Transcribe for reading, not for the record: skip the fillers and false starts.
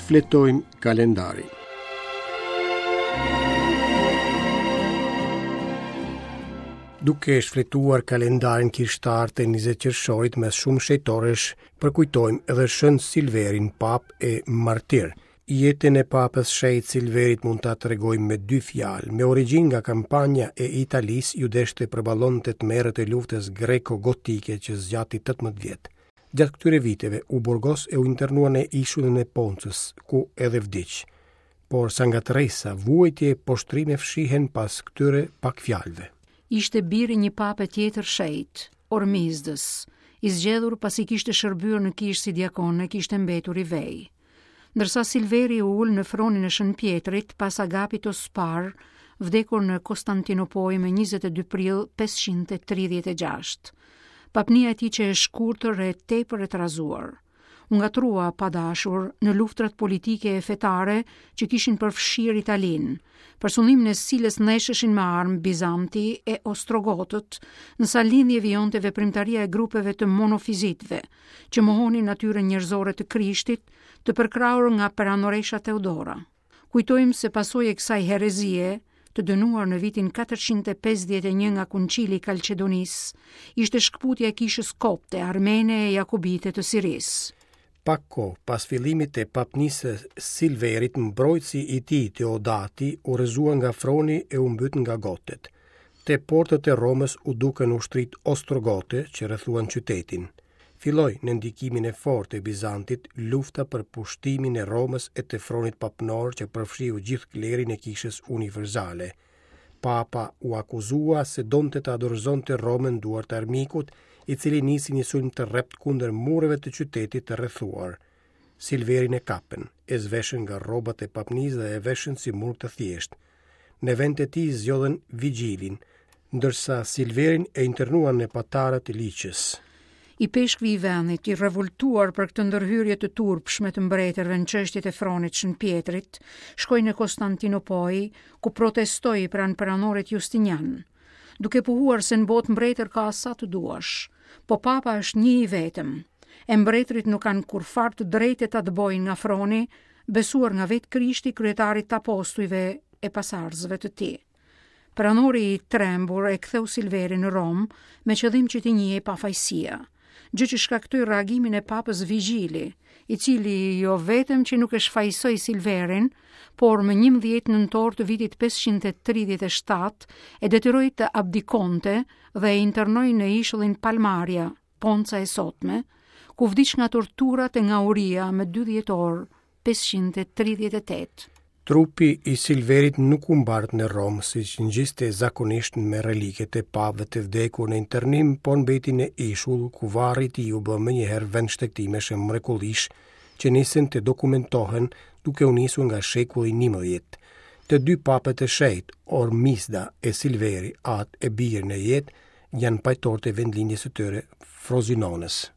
Fletojmë kalendari. Duke shfletuar kalendarin kirshtar të 20 qershorit mes shumë shejtorësh, përkujtojmë edhe Shën Silverin, pap e martir. Jetën e papës shejt Silverit mund ta tregojmë me dy fjalë. Me origjinë nga kampanja e Italisë, ju deshte përballonte të merret e luftës greko-gotike që zgjati 18 vjet. Gjatë këtyre viteve, u burgos e u internua në ishullin e Poncës, ku edhe vdiq. Por sa nga Teresa, vuajtje e poshtrime fshihen pas këtyre pak fjalëve. Ishte biri një pape tjetër shejt, Ormizdës, i zgjedhur pasi kishte shërbyer në kishë si diakon e kishte mbetur i vej. Ndërsa Silveri u ul në fronin e Shën Pjetrit pas agapit Ospar, vdekur në Konstantinopoj me 22 prill 536. Papnia e tij që e shkurtër e tepër e trazuar. U ngatrua pa dashur në luftrat politike e fetare që kishin përfshirë Italinë. Për sundimin e cilës nesheshin me armë Bizanti e Ostrogotët, nësa lindje vijonte veprimtaria e grupeve të monofizitëve, që mohonin natyrën njerëzore të Krishtit, të përkrahur nga Peranoresha Teodora. Kujtojmë se pasojë e kësaj herezie, të dënuar në vitin 451 nga Kuncili i Kalqedonis, ishte shkputja e kishës kopte, armene e jakobite të Sirisë. Pak kohë pas fillimit të papnisë Silverit, mbrojtësi i tij Teodati u rrezua nga froni e u mbyt nga gotet. Te portët e Romës u dukën ushtrit ostrogote që rrethuan qytetin. Filloi në ndikimin e fortë e Bizantit lufta për pushtimin e Romës e të fronit papnor që përfshiu gjithë klerin e kishës universale. Papa u akuzua se donte të adorzonte Romën duart e armikut, i cili nisi një sulm të rrept kundër mureve të qytetit të rrethuar. Silverin e kapën, e zveshën nga rrobat e papnisë dhe e veshën si mur të thjeshtë. Në vend të tij zgjodhen vigjilin, ndërsa Silverin e internuan në patarët e liqës. I peshkvi i vendit, i revoltuar për këtë ndërhyrje të turpshme të mbretërve në çështjet e fronit Shën Pjetrit, shkoi në Konstantinopoj, ku protestoi pranë peranorit Justinian, duke pohuar se në botë mbretër ka sa të duash, po papa është një i vetëm. E mbretërit nuk kanë kurfar të drejtë ta dëbojnë nga froni, besuar nga vetë Krishti, kryetarit të apostujve e pasarzëve të tij. Peranori i trembur e ktheu Silverin në Rom me qëllim që t'i njihej pafajësia, gjë që shkaktoi reagimin e papës Vigjili, i cili jo vetëm që nuk e shfaqsoi Silverin, por më 11 nëntor të vitit 537 e detyroi të abdikonte dhe e internoi në ishullin Palmaria, Ponca e sotme, ku vdiq nga torturat e nga uria me 12 orë 538. Trupi i Silverit nuk u mbart në Rom, siç ngjiste zakonisht me reliket e papëve të vdekur në internim, por mbeti në ishull, ku varri i tij u bë menjëherë vend shtektimesh e mrekullish që nisën të dokumentohen duke u nisur nga shekulli 11. Të dy papët e shejt, Ormisda e Silveri, atë e birë në jetë, janë pajtorët e vendlindjes së tyre Frosinonës.